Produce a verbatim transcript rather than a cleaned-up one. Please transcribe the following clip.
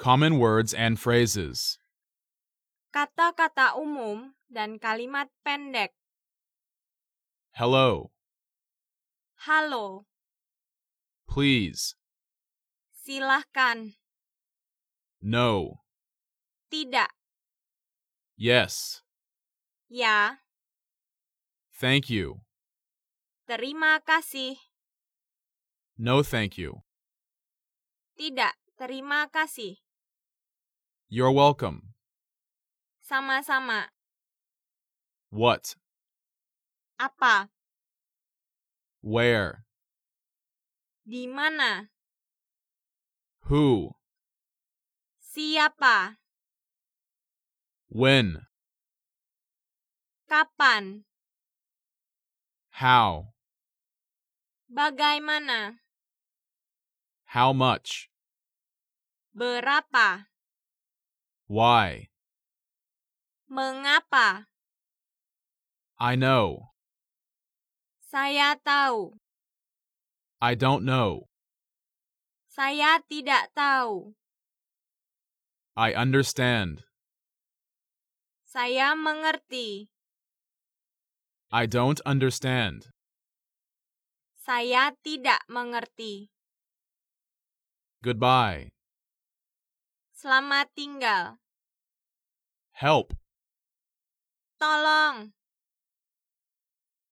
Common words and phrases. Kata-kata umum dan kalimat pendek. Hello. Halo, Please. silahkan, No. tidak, Yes. ya, Thank you. terima kasih, No thank you. tidak, terima kasih, You're welcome. sama-sama, What? apa, Where? di mana, Who? siapa, When? kapan, How? bagaimana, How much? berapa, Why? mengapa, I know. saya tahu, I don't know. saya tidak tahu, I understand. saya mengerti, I don't understand. saya tidak mengerti. Goodbye. Selamat tinggal. Help. Tolong.